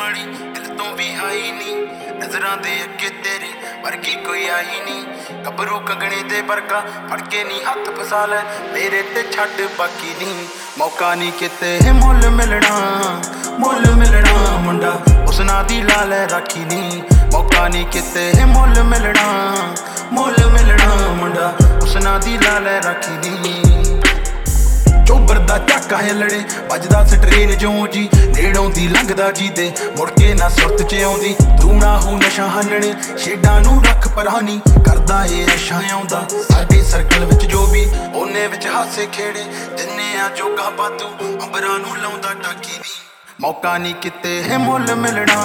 वाली दिल तो भी आई नी नजरां दे अगे तेरे वर्गी कोई आई नी गबरू कंगने दे वर्गा फड़ के नी हथ फसा ले मेरे ते छड्ड बाकी नी मौका नी किते मुल मिलना मुंडा उस नां दी ला ले राखी नी मौका नी किते मुल मिलना मुंडा उस नां दी ला ले राखी नी चोबर दा झाका है लड़े वजदा स्ट्रेन जो जी नेड़ों दी लंघदा जी दे मुड़ के ना सुरत च आउंदी तू ना हो नशा हलने छेडां नूं रख परानी करदा ए नशा आउंदा साडे सर्कल विच जो भी ओने विच हासे खेड़े जिन्ने आ जोगा बातू अंबरां नूं लाउंदा टाकी नी मौका नी किते है मुल मिलना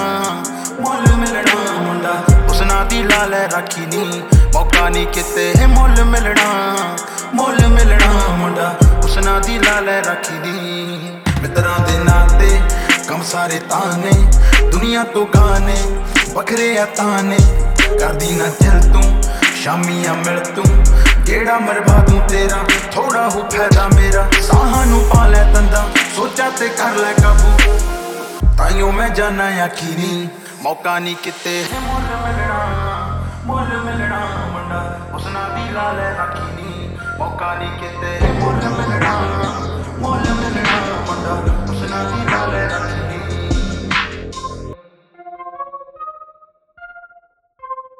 मुंडा उस नां दी ला ले राखी नी मौका नी किते है मुल मिलना मुंडा उस नां दी ला ले राखी नी मित्रां दे नाते कम सारे ताने दुनिया तो गाने बखरे आ ताने करदी ना दिल तू शामियां मिल तू जेड़ा मरवा दूं तेरा थोड़ा हो फायदा मेरा साहां नूं पा लै तंदा सोचा ते कर लै काबू ताइयों मैं जाना यकीनी मौका नी किते मुल मिलना मुंडा उस नां दी ला ले राखी नी मौका नी किते मुल मिलना मुंडा उस नां दी ला ले राखी